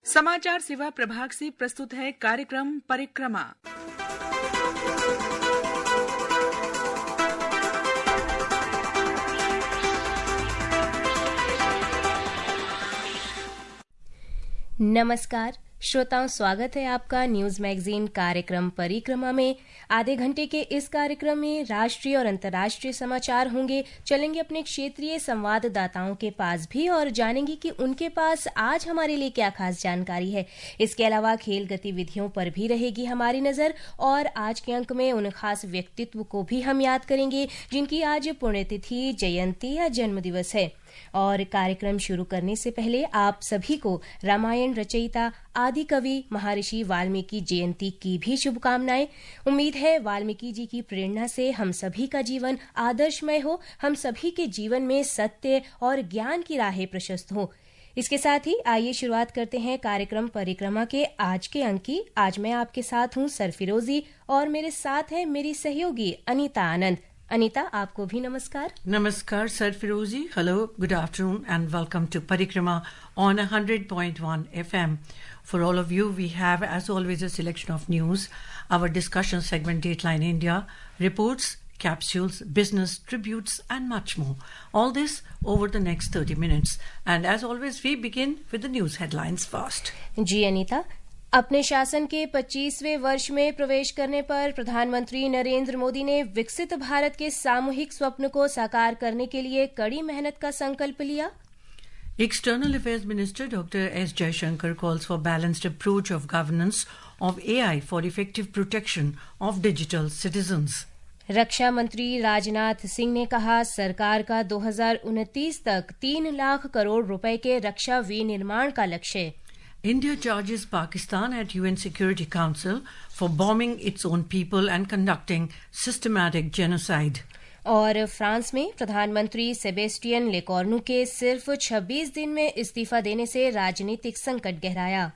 समाचार सेवा प्रभाग से प्रस्तुत है कार्यक्रम परिक्रमा। नमस्कार श्रोताओं, स्वागत है आपका न्यूज मैगजीन कार्यक्रम परिक्रमा में। आधे घंटे के इस कार्यक्रम में राष्ट्रीय और अंतर्राष्ट्रीय समाचार होंगे। चलेंगे अपने क्षेत्रीय संवाददाताओं के पास भी और जानेंगे कि उनके पास आज हमारे लिए क्या खास जानकारी है। इसके अलावा खेल गतिविधियों पर भी रहेगी हमारी नजर और आज के अंक में उन खास व्यक्तित्व को भी हम याद करेंगे जिनकी आज पुण्यतिथि, जयंती या जन्मदिवस है। और कार्यक्रम शुरू करने से पहले आप सभी को रामायण रचयिता आदि कवि महर्षि वाल्मीकि जयंती की भी शुभकामनाएं। उम्मीद है वाल्मीकि जी की प्रेरणा से हम सभी का जीवन आदर्शमय हो, हम सभी के जीवन में सत्य और ज्ञान की राहें प्रशस्त हो। इसके साथ ही आइए शुरुआत करते हैं कार्यक्रम परिक्रमा के आज के अंक की। आज मैं आपके साथ हूं सरफिरोजी और मेरे साथ है मेरी सहयोगी अनीता आनंद। अनीता, आपको भी नमस्कार। Namaskar, Sir Firozi. Hello, good afternoon, and welcome to Parikrama on 100.1 FM. For all of you, we have, as always, a selection of news, our discussion segment Dateline India, reports, capsules, business, tributes, and much more. All this over the next 30 minutes. And as always, we begin with the news headlines first. जी अनीता, अपने शासन के 25वें वर्ष में प्रवेश करने पर प्रधानमंत्री नरेंद्र मोदी ने विकसित भारत के सामूहिक स्वप्न को साकार करने के लिए कड़ी मेहनत का संकल्प लिया। External Affairs Minister Dr. S. Jaishankar calls for balanced approach of governance of AI for effective protection of digital citizens. रक्षा मंत्री राजनाथ सिंह ने कहा, सरकार का 2029 तक 3 लाख करोड़ रुपए के रक्षा विनिर्माण का लक्ष्य। India charges Pakistan at UN Security Council for bombing its own people and conducting systematic genocide. और फ्रांस में प्रधानमंत्री सेबेस्टियन लेकॉर्नू के सिर्फ 26 दिन में इस्तीफा देने से राजनीतिक संकट गहराया।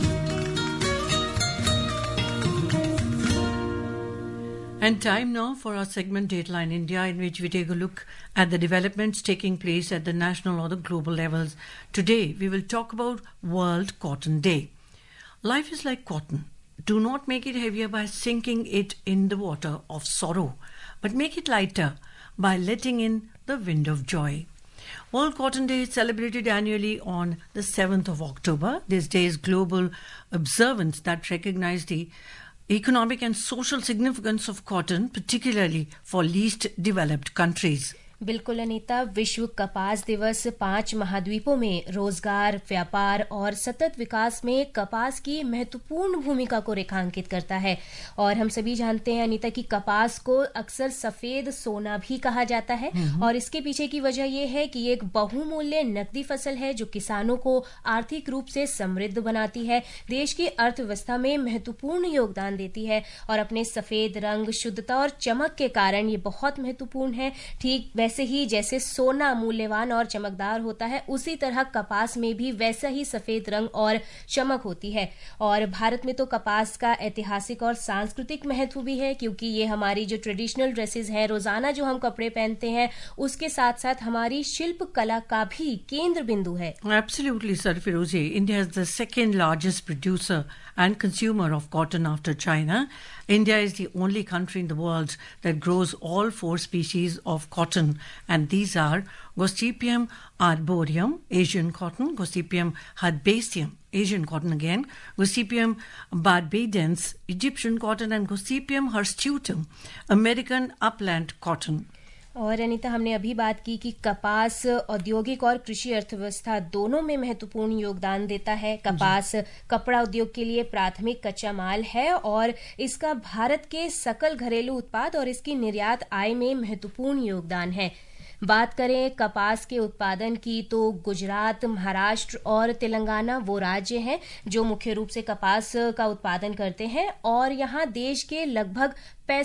And time now for our segment Dateline India, in which we take a look at the developments taking place at the national or the global levels. Today, we will talk about World Cotton Day. Life is like cotton. Do not make it heavier by sinking it in the water of sorrow, but make it lighter by letting in the wind of joy. World Cotton Day is celebrated annually on the 7th of October. This day is global observance that recognize the economic and social significance of cotton, particularly for least developed countries. बिल्कुल अनीता, विश्व कपास दिवस 5 महाद्वीपों में रोजगार, व्यापार और सतत विकास में कपास की महत्वपूर्ण भूमिका को रेखांकित करता है। और हम सभी जानते हैं अनीता कि कपास को अक्सर सफेद सोना भी कहा जाता है और इसके पीछे की वजह यह है कि ये एक बहुमूल्य नकदी फसल है जो किसानों को आर्थिक रूप से समृद्ध बनाती है, देश की अर्थव्यवस्था में महत्वपूर्ण योगदान देती है और अपने सफेद रंग, शुद्धता और चमक के कारण ये बहुत महत्वपूर्ण है। ठीक वैसे ही जैसे सोना मूल्यवान और चमकदार होता है, उसी तरह कपास में भी वैसा ही सफेद रंग और चमक होती है। और भारत में तो कपास का ऐतिहासिक और सांस्कृतिक महत्व भी है, क्योंकि ये हमारी जो ट्रेडिशनल ड्रेसेस हैं, रोजाना जो हम कपड़े पहनते हैं, उसके साथ साथ हमारी शिल्प कला का भी केंद्र बिंदु है। Absolutely, Sir Firozi. India is the second largest producer and consumer of cotton after China. India is the only country in the world that grows all 4 species of cotton, and these are Gossypium arboreum, Asian cotton; Gossypium herbaceum, Asian cotton again; Gossypium barbadens, Egyptian cotton; and Gossypium hirsutum, American upland cotton. और अनीता, हमने अभी बात की कि कपास औद्योगिक और कृषि अर्थव्यवस्था दोनों में महत्वपूर्ण योगदान देता है। कपास कपड़ा उद्योग के लिए प्राथमिक कच्चा माल है और इसका भारत के सकल घरेलू उत्पाद और इसकी निर्यात आय में महत्वपूर्ण योगदान है। बात करें कपास के उत्पादन की तो गुजरात, महाराष्ट्र और तेलंगाना वो राज्य हैं जो मुख्य रूप से कपास का उत्पादन करते हैं और यहाँ देश के लगभग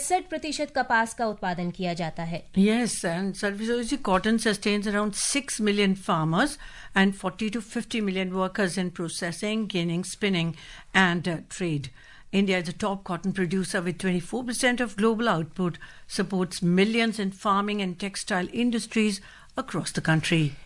65% कपास का उत्पादन किया जाता है। Yes, and Sarvisoji cotton sustains around 6 million farmers and 40 to 50 million workers in processing, ginning, spinning and trade. India is a top cotton producer with 24% of global output, supports millions in farming and textile industries across the country.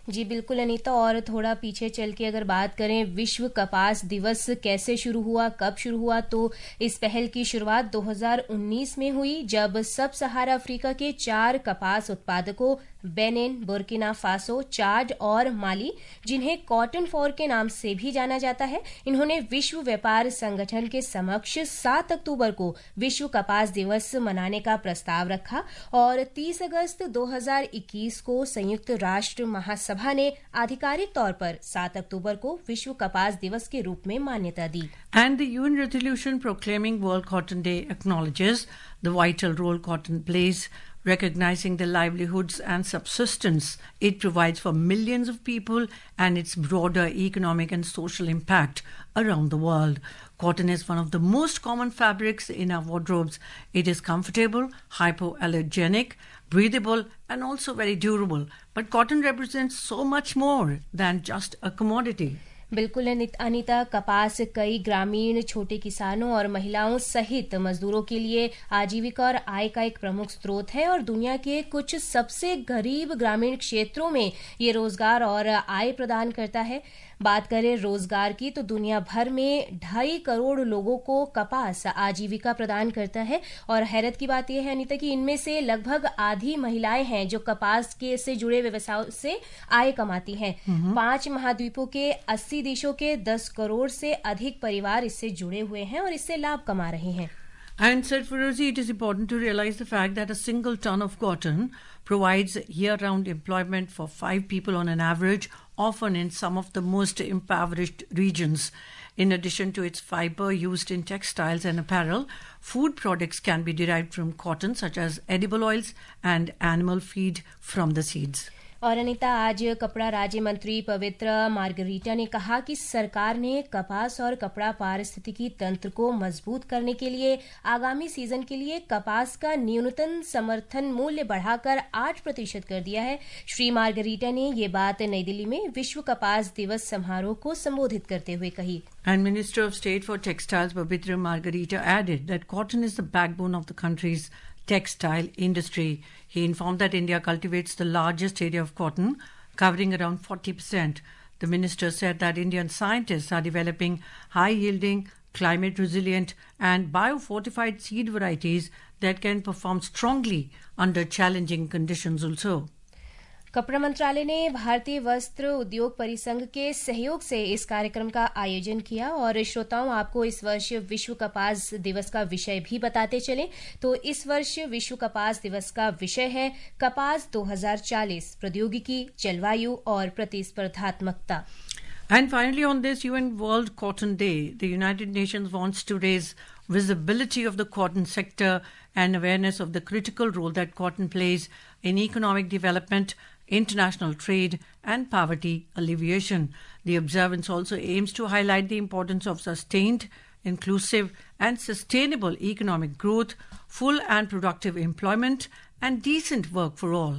जी बिल्कुल अनीता, और थोड़ा पीछे चल के अगर बात करें विश्व कपास दिवस कैसे शुरू हुआ, कब शुरू हुआ, तो इस पहल की शुरुआत 2019 में हुई, जब सब सहारा अफ्रीका के 4 कपास उत्पादकों बेनिन, बुर्किना फासो, चाड और माली, जिन्हें कॉटन फॉर के नाम से भी जाना जाता है, इन्होंने विश्व व्यापार संगठन के समक्ष 7 अक्टूबर को विश्व कपास दिवस मनाने का प्रस्ताव रखा और 30 अगस्त 2021 को संयुक्त राष्ट्र महासभा ने आधिकारिक तौर पर 7 अक्टूबर को विश्व कपास दिवस के रूप में मान्यता दी। And the UN resolution proclaiming World Cotton Day acknowledges the vital role cotton plays, recognizing the livelihoods and subsistence it provides for millions of people and its broader economic and social impact around the world. Cotton is one of the most common fabrics in our wardrobes. It is comfortable, hypoallergenic, breathable, and also very durable. But cotton represents so much more than just a commodity. बिल्कुल अनीता, कपास कई ग्रामीण छोटे किसानों और महिलाओं सहित मजदूरों के लिए आजीविका और आय का एक प्रमुख स्रोत है और दुनिया के कुछ सबसे गरीब ग्रामीण क्षेत्रों में ये रोजगार और आय प्रदान करता है। बात करें रोजगार की, तो दुनिया भर में 2.5 करोड़ लोगों को कपास आजीविका प्रदान करता है और हैरत की बात यह है अनीता कि इनमें से लगभग आधी महिलाएं हैं जो कपास के से जुड़े व्यवसायों से आय कमाती हैं। 5 महाद्वीपों के 80 देशों के 10 करोड़ से अधिक परिवार इससे जुड़े हुए हैं और इससे लाभ कमा रहे हैं। And said Ferozi, it is important to realize the fact that a single ton of cotton provides year-round employment for 5 people on an average, often in some of the most impoverished regions. In addition to its fiber used in textiles and apparel, food products can be derived from cotton, such as edible oils and animal feed from the seeds. और अनीता, आज कपड़ा राज्य मंत्री पवित्र margarita ने कहा कि सरकार ने कपास और कपड़ा पारिस्थितिकी तंत्र को मजबूत करने के लिए आगामी सीजन के लिए कपास का न्यूनतम समर्थन मूल्य बढ़ाकर 8% कर दिया है। श्री मार्गरीटा ने ये बात नई दिल्ली में विश्व कपास दिवस समारोह को संबोधित करते हुए कही। And Minister of State for Textiles Pavitra Margarita added that cotton is the backbone of the country's textile industry. He informed that India cultivates the largest area of cotton, covering around 40%. The minister said that Indian scientists are developing high-yielding, climate-resilient and biofortified seed varieties that can perform strongly under challenging conditions also. कपड़ा मंत्रालय ने भारतीय वस्त्र उद्योग परिसंघ के सहयोग से इस कार्यक्रम का आयोजन किया और श्रोताओं, आपको इस वर्ष विश्व कपास दिवस का विषय भी बताते चले। तो इस वर्ष विश्व कपास दिवस का विषय है कपास 2040, प्रौद्योगिकी, जलवायु और प्रतिस्पर्धात्मकता। And finally, on this UN World Cotton Day, the United Nations wants to raise visibility of the cotton sector and awareness of the critical role that cotton plays in economic development, international trade and poverty alleviation. The observance also aims to highlight the importance of sustained, inclusive and sustainable economic growth, full and productive employment and decent work for all.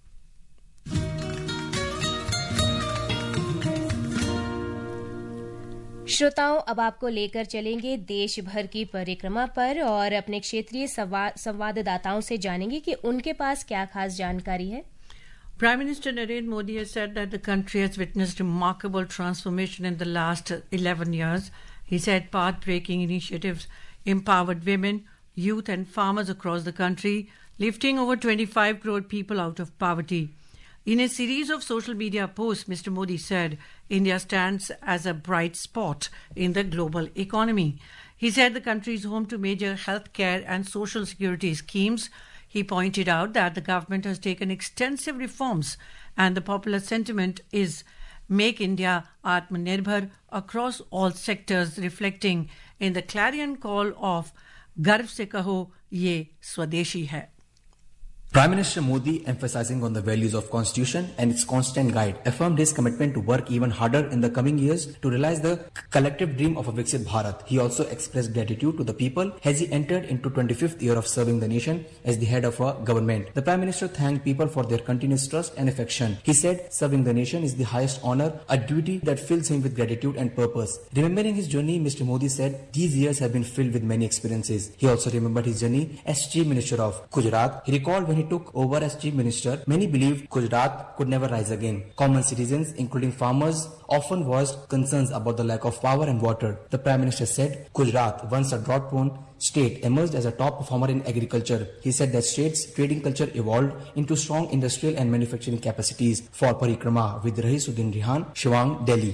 श्रोताओं, अब आपको लेकर चलेंगे देश भर की परिक्रमा पर और अपने क्षेत्रीय संवाददाताओं से जानेंगे कि उनके पास क्या खास जानकारी है। Prime Minister Narendra Modi has said that the country has witnessed remarkable transformation in the last 11 years. He said path-breaking initiatives empowered women, youth and farmers across the country, lifting over 25 crore people out of poverty. In a series of social media posts, Mr. Modi said India stands as a bright spot in the global economy. He said the country is home to major healthcare and social security schemes. He pointed out that the government has taken extensive reforms and the popular sentiment is Make India Atmanirbhar across all sectors, reflecting in the clarion call of Garv se kaho ye Swadeshi hai. Prime Minister Modi, emphasizing on the values of Constitution and its constant guide, affirmed his commitment to work even harder in the coming years to realize the collective dream of a Viksit Bharat. He also expressed gratitude to the people as he entered into 25th year of serving the nation as the head of a government. The Prime Minister thanked people for their continuous trust and affection. He said serving the nation is the highest honor, a duty that fills him with gratitude and purpose. Remembering his journey, Mr. Modi said these years have been filled with many experiences. He also remembered his journey as Chief Minister of Gujarat. He recalled when when he took over as Chief Minister, many believed Gujarat could never rise again. Common citizens, including farmers, often voiced concerns about the lack of power and water. The Prime Minister said Gujarat, once a drought-prone state, emerged as a top performer in agriculture. He said that state's trading culture evolved into strong industrial and manufacturing capacities. For Parikrama with Rahisuddin Rihan, Shivang, Delhi.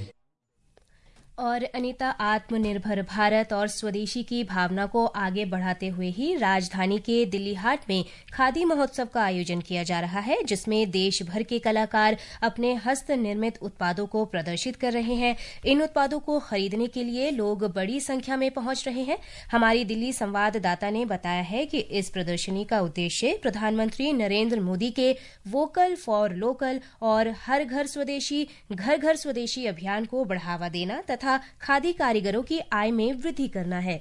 और अनीता, आत्मनिर्भर भारत और स्वदेशी की भावना को आगे बढ़ाते हुए ही राजधानी के दिल्ली हाट में खादी महोत्सव का आयोजन किया जा रहा है, जिसमें देश भर के कलाकार अपने हस्त निर्मित उत्पादों को प्रदर्शित कर रहे हैं। इन उत्पादों को खरीदने के लिए लोग बड़ी संख्या में पहुंच रहे हैं। हमारी दिल्ली संवाददाता ने बताया है कि इस प्रदर्शनी का उद्देश्य प्रधानमंत्री नरेंद्र मोदी के वोकल फॉर लोकल और हर घर स्वदेशी अभियान को बढ़ावा देना तथा खादी कारीगरों की आय में वृद्धि करना है।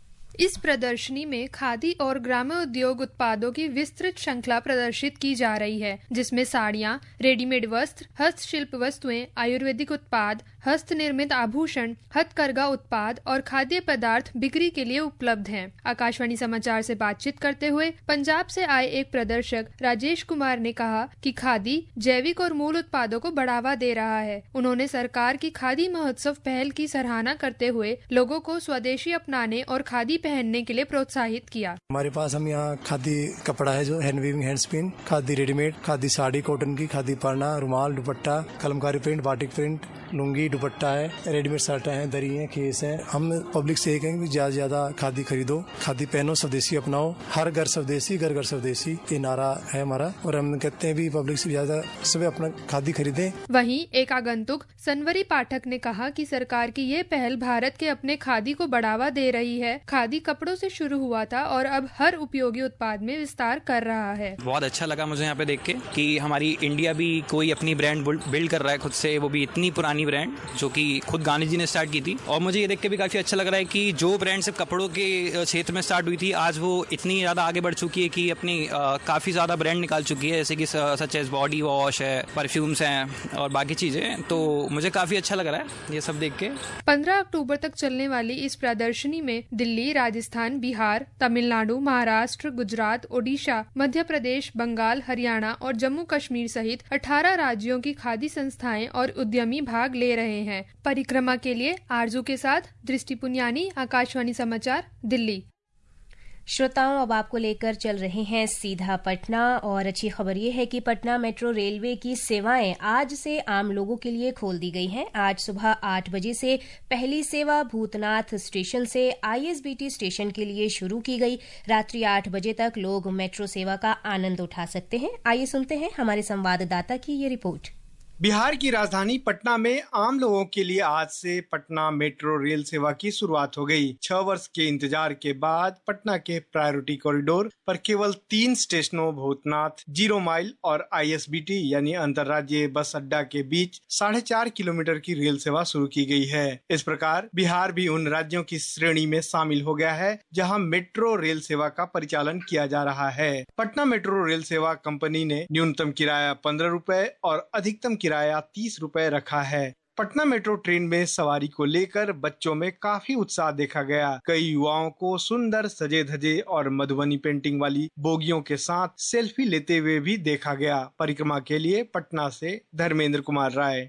इस प्रदर्शनी में खादी और ग्राम्य उद्योग उत्पादों की विस्तृत श्रृंखला प्रदर्शित की जा रही है, जिसमें साड़ियां, रेडीमेड वस्त्र, हस्तशिल्प वस्तुएं, आयुर्वेदिक उत्पाद, हस्त निर्मित आभूषण, हथकरघा उत्पाद और खाद्य पदार्थ बिक्री के लिए उपलब्ध हैं। आकाशवाणी समाचार से बातचीत करते हुए पंजाब से आए एक प्रदर्शक राजेश कुमार ने कहा कि खादी जैविक और मूल उत्पादों को बढ़ावा दे रहा है। उन्होंने सरकार की खादी महोत्सव पहल की सराहना करते हुए लोगों को स्वदेशी अपनाने और खादी पहनने के लिए प्रोत्साहित किया। हमारे पास हम यहाँ खादी कपड़ा है, जो hand weaving, hand spin, khadi readymade, khadi sari cotton की, खादी पढ़ना, रुमाल, dupatta, kalamkari print, batik print, lungi, dupatta है, रेडीमेड शर्टें हैं, दरी हैं, केस हैं। हम पब्लिक से ये कहेंगे ज्यादा ज्यादा खादी खरीदो, खादी पहनो, स्वदेशी अपनाओ, हर घर स्वदेशी, घर घर स्वदेशी, ये नारा है हमारा। और हम कहते हैं भी पब्लिक से ज्यादा सब अपना खादी खरीदें। वहीं एक आगंतुक सनवरी पाठक ने कहा कि सरकार की ये पहल भारत के अपने खादी को बढ़ावा दे रही है। खादी कपड़ों से शुरू हुआ था और अब हर उपयोगी उत्पाद में विस्तार कर रहा है। बहुत अच्छा लगा मुझे यहाँ पे देख के कि हमारी इंडिया भी कोई अपनी ब्रांड बिल्ड कर रहा है खुद से, वो भी इतनी पुरानी ब्रांड जो कि खुद गांधी जी ने स्टार्ट की थी। और मुझे ये देख के भी काफी अच्छा लग रहा है कि जो ब्रांड सिर्फ कपड़ों के क्षेत्र में स्टार्ट हुई थी, आज वो इतनी ज्यादा आगे बढ़ चुकी है कि अपनी काफी ज्यादा ब्रांड निकाल चुकी है, जैसे कि सच एज बॉडी वॉश है, परफ्यूम्स हैं और बाकी चीजें। तो मुझे काफी अच्छा लग रहा है ये सब देख के। 15 अक्टूबर तक चलने वाली इस प्रदर्शनी में दिल्ली, राजस्थान, बिहार, तमिलनाडु, महाराष्ट्र, गुजरात, ओडिशा, मध्य प्रदेश, बंगाल, हरियाणा और जम्मू कश्मीर सहित 18 राज्यों की खादी संस्थाएं और उद्यमी भाग ले रहे हैं। परिक्रमा के लिए आरजू के साथ दृष्टि पुनियानी, आकाशवाणी समाचार, दिल्ली। श्रोताओं, अब आपको लेकर चल रहे हैं सीधा पटना। और अच्छी खबर ये है कि पटना मेट्रो रेलवे की सेवाएं आज से आम लोगों के लिए खोल दी गई हैं। आज सुबह 8 बजे से पहली सेवा भूतनाथ स्टेशन से आईएसबीटी स्टेशन के लिए शुरू की गई। रात्रि 8 बजे तक लोग मेट्रो सेवा का आनंद उठा सकते हैं। आइए सुनते हैं हमारे संवाददाता की ये रिपोर्ट। बिहार की राजधानी पटना में आम लोगों के लिए आज से पटना मेट्रो रेल सेवा की शुरुआत हो गई। 6 वर्ष के इंतजार के बाद पटना के प्रायोरिटी कॉरिडोर पर केवल 3 स्टेशनों भूतनाथ, 0 माइल और आईएसबीटी यानी अंतर्राज्यीय बस अड्डा के बीच 4.5 किलोमीटर की रेल सेवा शुरू की गई है। इस प्रकार बिहार भी उन राज्यों की श्रेणी में शामिल हो गया है जहाँ मेट्रो रेल सेवा का परिचालन किया जा रहा है। पटना मेट्रो रेल सेवा कंपनी ने न्यूनतम किराया 15 रुपए और अधिकतम किराया 30 रुपए रखा है। पटना मेट्रो ट्रेन में सवारी को लेकर बच्चों में काफी उत्साह देखा गया। कई युवाओं को सुंदर सजे धजे और मधुबनी पेंटिंग वाली बोगियों के साथ सेल्फी लेते हुए भी देखा गया। परिक्रमा के लिए पटना से Dharmendra Kumar Rai.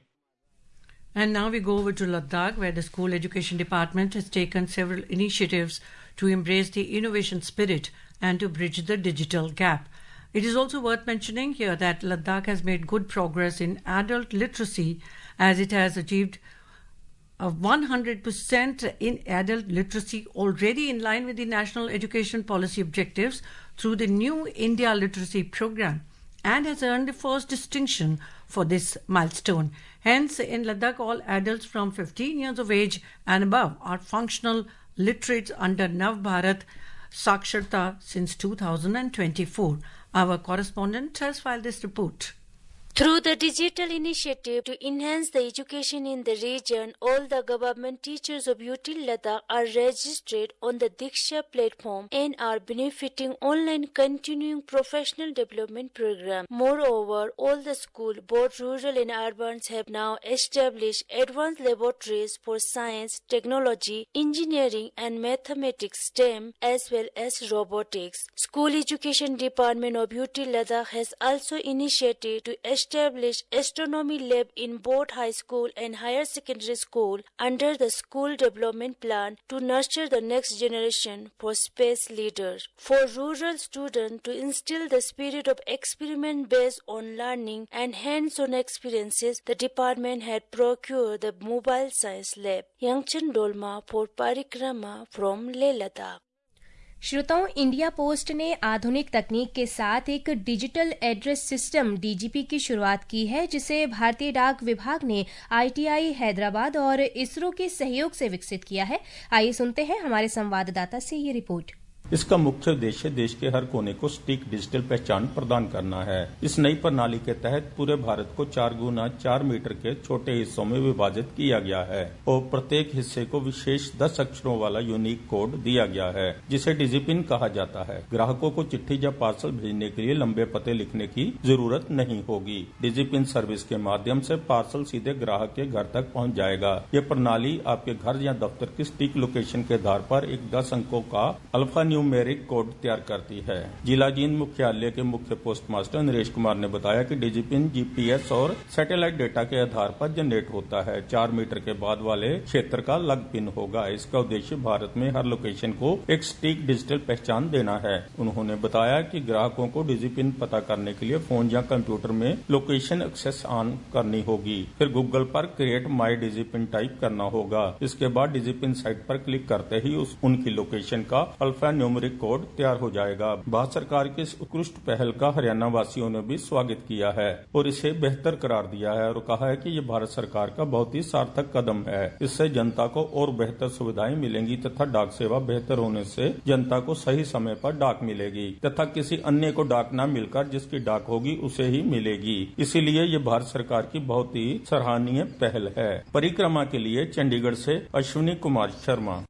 And now we go over to Ladakh, where the School Education Department has taken several initiatives to embrace the innovation spirit and to bridge the digital gap. It is also worth mentioning here that Ladakh has made good progress in adult literacy, as it has achieved 100% in adult literacy, already in line with the National Education Policy objectives through the New India Literacy Program, and has earned the first distinction for this milestone. Hence, in Ladakh, all adults from 15 years of age and above are functional literates under Nav Bharat Saksharta since 2024. Our correspondent has filed this report. Through the digital initiative to enhance the education in the region, all the government teachers of UT Ladakh are registered on the Diksha platform and are benefiting online continuing professional development program. Moreover, all the schools, both rural and urban, have now established advanced laboratories for science, technology, engineering and mathematics STEM as well as robotics. School Education Department of UT Ladakh has also initiated to establish astronomy lab in both high school and higher secondary school under the school development plan to nurture the next generation for space leaders. For rural students to instill the spirit of experiment based on learning and hands-on experiences, the department had procured the mobile science lab. Yangchen Dolma for Parikrama from Leh Ladakh. श्रोताओं, India post ने आधुनिक तकनीक के साथ एक digital address system DGP की शुरुआत की है, जिसे भारतीय डाक विभाग ने आईटीआई हैदराबाद और इसरो के सहयोग से विकसित किया है। आइए सुनते हैं हमारे संवाददाता से ये रिपोर्ट। इसका मुख्य उद्देश्य देश के हर कोने को सटीक डिजिटल पहचान प्रदान करना है। इस नई प्रणाली के तहत पूरे भारत को 4x4 मीटर के छोटे हिस्सों में विभाजित किया गया है और प्रत्येक हिस्से को विशेष 10 अक्षरों वाला यूनिक कोड दिया गया है, जिसे डिजिपिन कहा जाता है। ग्राहकों को चिट्ठी या पार्सल भेजने के लिए लंबे पते लिखने की जरूरत नहीं होगी। डिजिपिन सर्विस के माध्यम से पार्सल सीधे ग्राहक के घर तक पहुंच जाएगा। ये प्रणाली आपके घर या दफ्तर की सटीक लोकेशन के आधार पर एक 10 अंकों का अल्फा न्यूमेरिक कोड तैयार करती है। जिला जींद मुख्यालय के मुख्य पोस्ट मास्टर नरेश कुमार ने बताया कि डिजिपिन जीपीएस और सैटेलाइट डेटा के आधार पर जनरेट होता है। 4 मीटर के बाद वाले क्षेत्र का लग पिन होगा। इसका उद्देश्य भारत में हर लोकेशन को एक सटीक डिजिटल पहचान देना है। उन्होंने बताया कि ग्राहकों को डिजिपिन पता करने के लिए फोन या कंप्यूटर में लोकेशन एक्सेस ऑन करनी होगी। फिर गूगल पर क्रिएट माई डिजिपिन टाइप करना होगा। इसके बाद डिजिपिन साइट पर क्लिक करते ही उनकी लोकेशन का अल्फा न्यूमेरिक कोड तैयार हो जाएगा। भारत सरकार की इस उत्कृष्ट पहल का हरियाणा वासियों ने भी स्वागत किया है और इसे बेहतर करार दिया है और कहा है कि ये भारत सरकार का बहुत ही सार्थक कदम है। इससे जनता को और बेहतर सुविधाएं मिलेंगी तथा डाक सेवा बेहतर होने से जनता को सही समय पर डाक मिलेगी तथा किसी अन्य को डाक न मिलकर जिसकी डाक होगी उसे ही मिलेगी। इसीलिए ये भारत सरकार की बहुत ही सराहनीय पहल है। परिक्रमा के लिए चंडीगढ़ से अश्विनी कुमार शर्मा।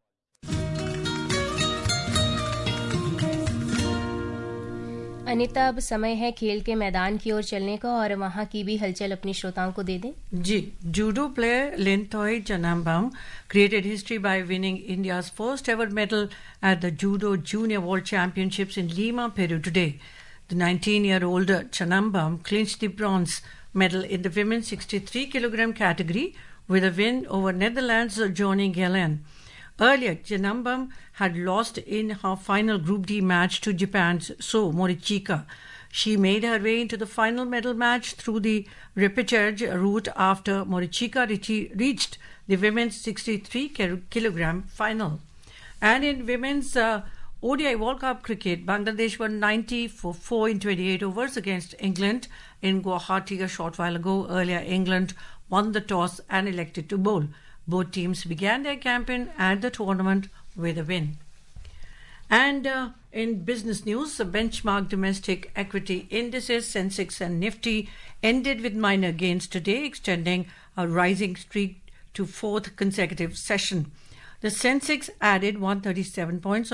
अनिता, अब समय है खेल के मैदान की ओर चलने का और वहां की भी हलचल अपने श्रोताओं को दे दें। जी, judo player Lintoy Chanambam created history by winning India's first ever medal at the Judo Junior World Championships in Lima, Peru today. The 19-year-old Chanambam clinched the bronze medal in the women's 63 kilogram category with a win over Netherlands' Johnny Gellen. Earlier, Chanambam had lost in her final Group D match to Japan's So Morichika. She made her way into the final medal match through the repechage route after Morichika reached the women's 63 kilogram final. And in women's ODI World Cup cricket, Bangladesh won 90 for 4 in 28 overs against England in Guwahati a short while ago. Earlier, England won the toss and elected to bowl. Both teams began their campaign at the tournament with a win. And in business news, the benchmark domestic equity indices Sensex and Nifty ended with minor gains today, extending a rising streak to fourth consecutive session. The Sensex added 137 points or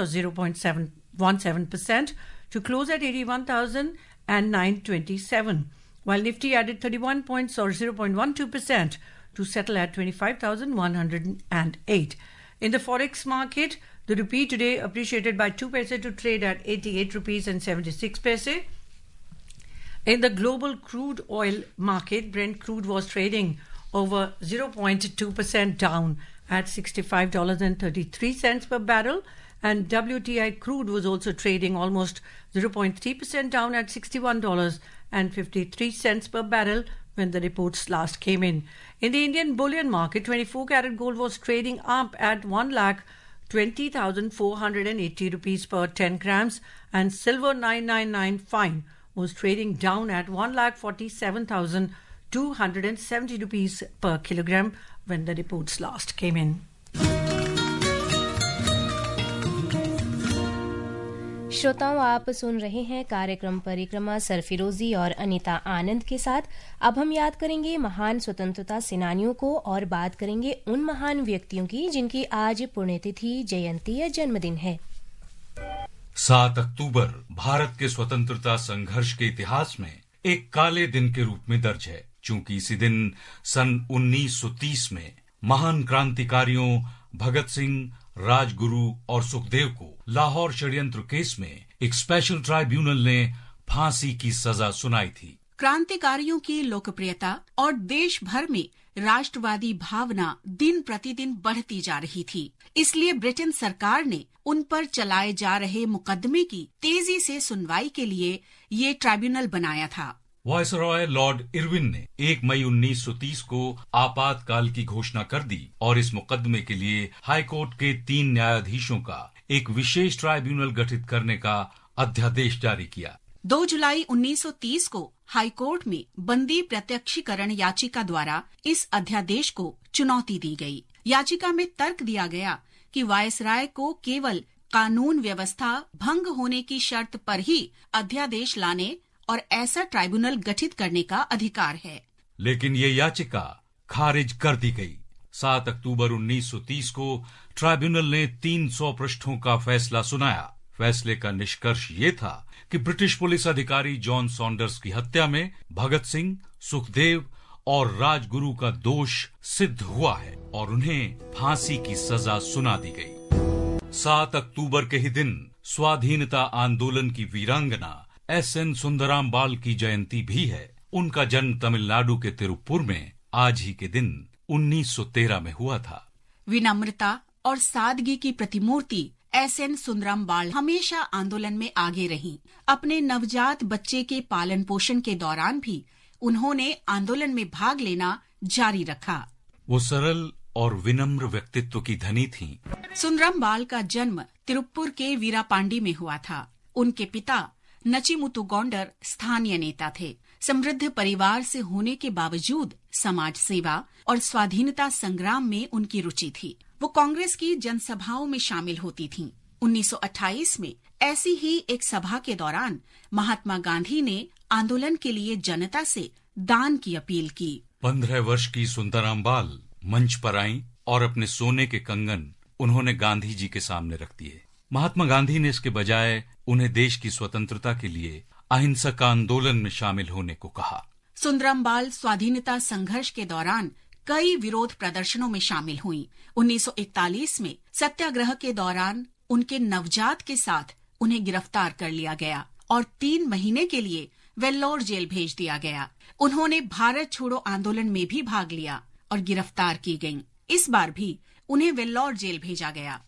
0.17% to close at 81,927, while Nifty added 31 points or 0.12% to settle at 25,108. In the forex market, the rupee today appreciated by 2 paise to trade at 88 rupees and 76 paise. In the global crude oil market, Brent crude was trading over 0.2% down at $65.33 per barrel, and WTI crude was also trading almost 0.3% down at $61.53 per barrel when the reports last came in. In the Indian bullion market, 24-karat gold was trading up at 1,20,480 rupees per 10 grams, and silver 999 fine was trading down at 1,47,270 rupees per kilogram when the reports last came in. श्रोताओं, आप सुन रहे हैं कार्यक्रम परिक्रमा सरफिरोजी और अनीता आनंद के साथ। अब हम याद करेंगे महान स्वतंत्रता सेनानियों को और बात करेंगे उन महान व्यक्तियों की जिनकी आज पुण्यतिथि, जयंती या जन्मदिन है। 7 अक्टूबर भारत के स्वतंत्रता संघर्ष के इतिहास में एक काले दिन के रूप में दर्ज है, क्योंकि इसी दिन सन 1930 में महान क्रांतिकारियों भगत सिंह, राजगुरु और सुखदेव को लाहौर षड्यंत्र केस में एक स्पेशल ट्राइब्यूनल ने फांसी की सजा सुनाई थी। क्रांतिकारियों की लोकप्रियता और देश भर में राष्ट्रवादी भावना दिन प्रतिदिन बढ़ती जा रही थी, इसलिए ब्रिटेन सरकार ने उन पर चलाए जा रहे मुकदमे की तेजी से सुनवाई के लिए ये ट्राइब्यूनल बनाया था। वायसरॉय लॉर्ड इरविन ने 1 मई 1930 को आपातकाल की घोषणा कर दी और इस मुकदमे के लिए हाईकोर्ट के 3 न्यायाधीशों का एक विशेष ट्राइब्यूनल गठित करने का अध्यादेश जारी किया। 2 जुलाई 1930 को हाईकोर्ट में बंदी प्रत्यक्षीकरण याचिका द्वारा इस अध्यादेश को चुनौती दी गई। याचिका में तर्क दिया गया कि वायसराय को केवल कानून व्यवस्था भंग होने की शर्त पर ही अध्यादेश लाने और ऐसा ट्राइब्यूनल गठित करने का अधिकार है, लेकिन ये याचिका खारिज कर दी गई। 7 अक्टूबर 1930 को ट्राइब्यूनल ने 300 पृष्ठों का फैसला सुनाया। फैसले का निष्कर्ष ये था कि ब्रिटिश पुलिस अधिकारी जॉन सॉन्डर्स की हत्या में भगत सिंह, सुखदेव और राजगुरु का दोष सिद्ध हुआ है और उन्हें फांसी की सजा सुना दी गई। 7 अक्टूबर के ही दिन स्वाधीनता आंदोलन की वीरांगना एस.एन. सुंदरामबाल की जयंती भी है। उनका जन्म तमिलनाडु के तिरुप्पुर में आज ही के दिन 1913 में हुआ था। विनम्रता और सादगी की प्रतिमूर्ति एस.एन. सुंदरामबाल हमेशा आंदोलन में आगे रहीं। अपने नवजात बच्चे के पालन पोषण के दौरान भी उन्होंने आंदोलन में भाग लेना जारी रखा। वो सरल और विनम्र व्यक्तित्व की धनी थीं। सुंदरामबाल का जन्म तिरुप्पुर के वीरापांडी में हुआ था। उनके पिता नचिमुतु गौंडर स्थानीय नेता थे। समृद्ध परिवार से होने के बावजूद समाज सेवा और स्वाधीनता संग्राम में उनकी रुचि थी। वो कांग्रेस की जनसभाओं में शामिल होती थीं। 1928 में ऐसी ही एक सभा के दौरान महात्मा गांधी ने आंदोलन के लिए जनता से दान की अपील की। 15 वर्ष की सुंदरामबाल मंच पर आईं और अपने सोने के कंगन उन्होंने गांधी जी के सामने रख दिए। महात्मा गांधी ने इसके बजाय उन्हें देश की स्वतंत्रता के लिए अहिंसक आंदोलन में शामिल होने को कहा। सुंदरामबाल स्वाधीनता संघर्ष के दौरान कई विरोध प्रदर्शनों में शामिल हुईं। 1941 में सत्याग्रह के दौरान उनके नवजात के साथ उन्हें गिरफ्तार कर लिया गया और 3 महीने के लिए वेल्लोर जेल भेज दिया गया। उन्होंने भारत छोड़ो आंदोलन में भी भाग लिया और गिरफ्तार की गईं। इस बार भी उन्हें वेल्लोर जेल भेजा गया।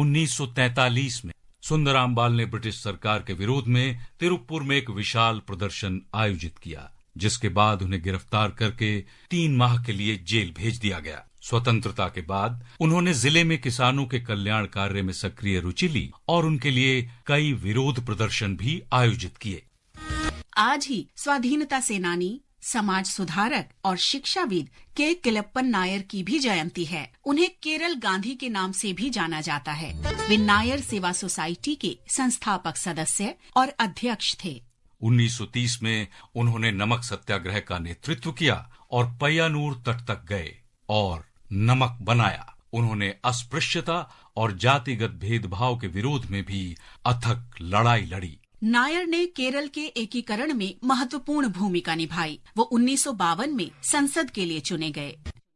1943 में सुंदरामबाल ने ब्रिटिश सरकार के विरोध में तिरुप्पुर में एक विशाल प्रदर्शन आयोजित किया, जिसके बाद उन्हें गिरफ्तार करके 3 माह के लिए जेल भेज दिया गया। स्वतंत्रता के बाद उन्होंने जिले में किसानों के कल्याण कार्य में सक्रिय रुचि ली और उनके लिए कई विरोध प्रदर्शन भी आयोजित किए। आज ही स्वाधीनता सेनानी, समाज सुधारक और शिक्षाविद के किलप्पन नायर की भी जयंती है। उन्हें केरल गांधी के नाम से भी जाना जाता है। वे नायर सेवा सोसाइटी के संस्थापक सदस्य और अध्यक्ष थे। 1930 में उन्होंने नमक सत्याग्रह का नेतृत्व किया और पय्यानूर तट तक गए और नमक बनाया। उन्होंने अस्पृश्यता और जातिगत भेदभाव के विरोध में भी अथक लड़ाई लड़ी। नायर ने केरल के एकीकरण में महत्वपूर्ण भूमिका निभाई। वो 1952 में संसद के लिए चुने गए।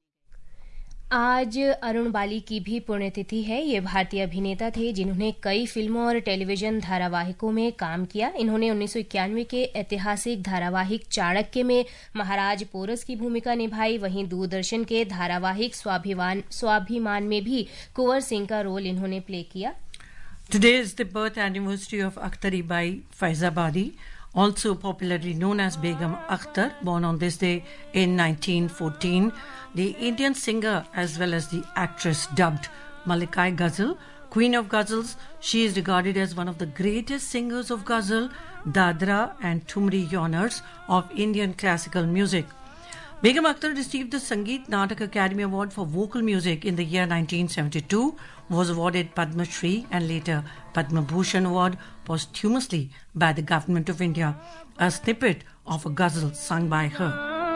आज अरुण बाली की भी पुण्यतिथि है। ये भारतीय अभिनेता थे जिन्होंने कई फिल्मों और टेलीविजन धारावाहिकों में काम किया। इन्होंने 1991 के ऐतिहासिक धारावाहिक चाणक्य में महाराज पोरस की भूमिका निभाई। वहीं दूरदर्शन के धारावाहिक स्वाभिमान में भी कुंवर सिंह का रोल इन्होंने प्ले किया। Today is the birth anniversary of Akhtari Bai Faizabadi, also popularly known as Begum Akhtar, born on this day in 1914. The Indian singer as well as the actress dubbed Malikai Ghazal, Queen of Ghazals. She is regarded as one of the greatest singers of Ghazal, Dadra and Thumri genres of Indian classical music. Begum Akhtar received the Sangeet Natak Academy Award for Vocal Music in the year 1972, was awarded Padma Shri and later Padma Bhushan Award posthumously by the Government of India. A snippet of a ghazal sung by her.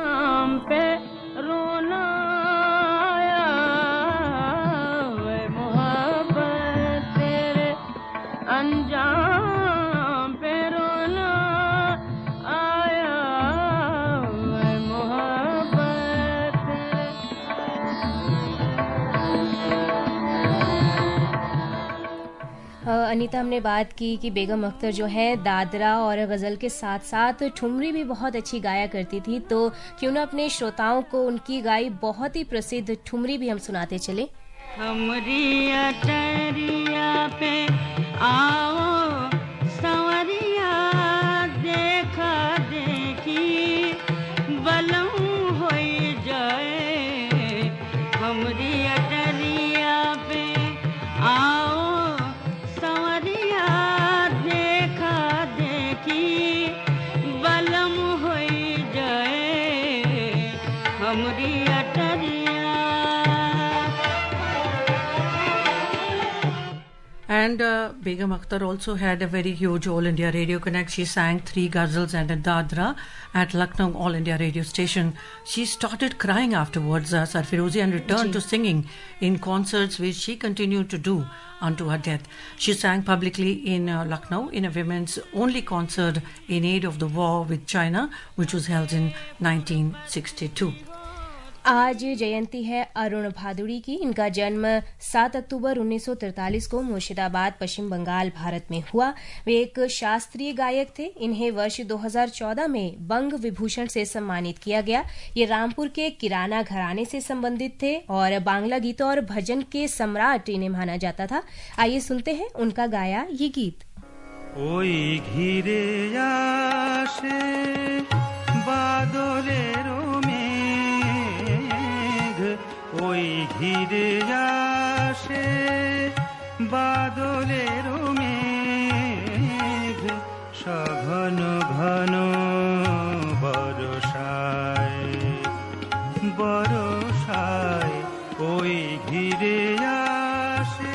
Anita, हमने बात की कि बेगम अख्तर जो है दादरा और गज़ल के साथ साथ ठुमरी भी बहुत अच्छी गाया करती थी, तो क्यों ना अपने श्रोताओं को उनकी गाई बहुत ही प्रसिद्ध ठुमरी भी हम सुनाते चले। हमरी अटरिया पे आओ सवरिया, देखा देखी बलम होई जाए। हमरी अटरिया पे आओ And Begum Akhtar also had a very huge All India Radio Connect. She sang 3 ghazals and a dadra at Lucknow All India Radio Station. She started crying afterwards, Sarfirozi, and returned to singing in concerts which she continued to do unto her death. She sang publicly in Lucknow in a women's only concert in aid of the war with China, which was held in 1962. आज जयंती है अरुण भादुड़ी की। इनका जन्म 7 अक्टूबर 1943 को मुर्शिदाबाद, पश्चिम बंगाल, भारत में हुआ। वे एक शास्त्रीय गायक थे। इन्हें वर्ष 2014 में बंग विभूषण से सम्मानित किया गया। ये रामपुर के किराना घराने से संबंधित थे और बांग्ला गीतों और भजन के सम्राट इन्हें माना जाता था। आइए सुनते हैं उनका गाया ये गीत। ओई घिरे आशे बादलेरो ওই ঘিরে আসে বাদলের মেঘ, সঘন ঘন বরষায় বরষায় ওই ঘিরে আসে।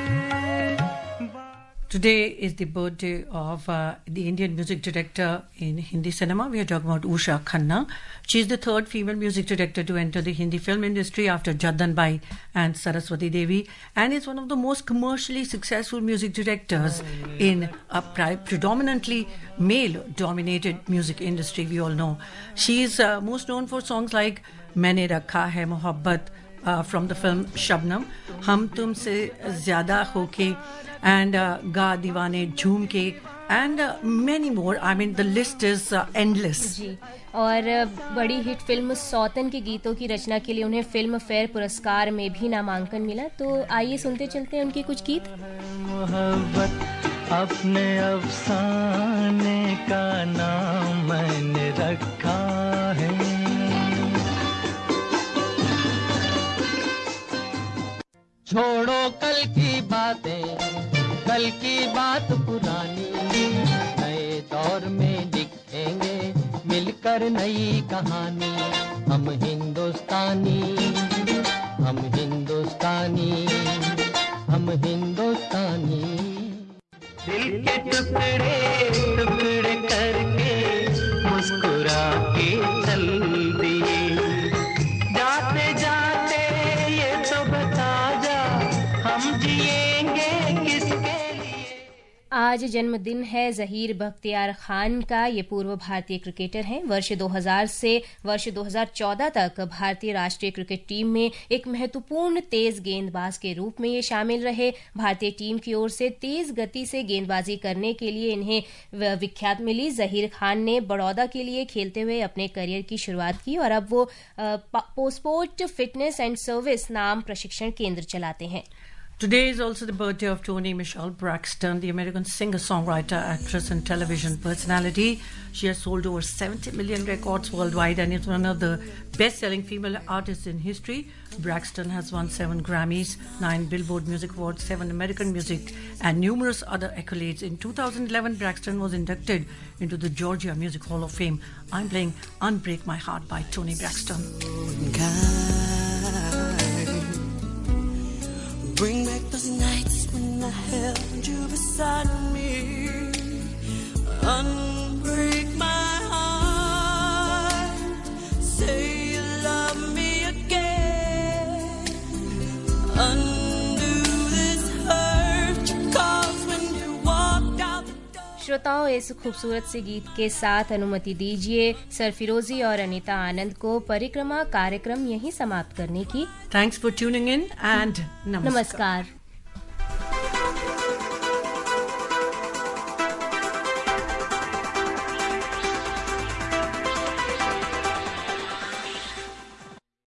Today is the birthday of the Indian music director in Hindi cinema. We are talking about Usha Khanna. She is the 3rd female music director to enter the Hindi film industry after Jaddan Bai and Saraswati Devi, and is one of the most commercially successful music directors in a predominantly male-dominated music industry, we all know. She is most known for songs like Maine Rakha Hai Mohabbat from the film Shabnam, Hum Tumse Zyada Hoke, and Ga Diwane Jhoom Ke, and many more. I mean, the list is endless. जी, और बड़ी hit film सौतन के गीतों की रचना के लिए उन्हें film fair पुरस्कार में भी नामांकन मिला। तो आइए सुनते चलते हैं उनके कुछ गीत। मोहब्बत अपने अफसाने का नाम मैंने रखा है, छोड़ो कल की बातें, कल की बात पुरानी, नए दौर में लिखेंगे मिलकर नई कहानी। हम हिंदुस्तानी, हम हिंदुस्तानी, हम हिंदुस्तानी। दिल के टुकड़े टुकड़े करके मुस्कुरा के चल दिए, जाते जाते ये तो बता जा हम जिएंगे किसके लिए। आज जन्मदिन है जहीर बख्तियार खान का। ये पूर्व भारतीय क्रिकेटर हैं। वर्ष 2000 से वर्ष 2014 तक भारतीय राष्ट्रीय क्रिकेट टीम में एक महत्वपूर्ण तेज गेंदबाज के रूप में ये शामिल रहे। भारतीय टीम की ओर से तेज गति से गेंदबाजी करने के लिए इन्हें विख्यात मिली। जहीर खान ने बड़ौदा के लिए खेलते हुए अपने करियर की शुरुआत की और अब वो पोस्पोर्ट फिटनेस एंड सर्विस नाम प्रशिक्षण केंद्र चलाते हैं। Today is also the birthday of Toni Michelle Braxton, the American singer-songwriter, actress and television personality. She has sold over 70 million records worldwide and is one of the best-selling female artists in history. Braxton has won 7 Grammys, 9 Billboard Music Awards, 7 American Music and numerous other accolades. In 2011, Braxton was inducted into the Georgia Music Hall of Fame. I'm playing Unbreak My Heart by Toni Braxton. Bring back those nights when I held you beside me. Unbreak my heart. Say you love me again. Undo this hurt you caused when you walked out the door. श्रोताओं, इस खूबसूरत से गीत के साथ अनुमति दीजिए सरफिरोजी और अनीता आनंद को परिक्रमा कार्यक्रम यहीं समाप्त करने की। Thanks for tuning in and namaskar.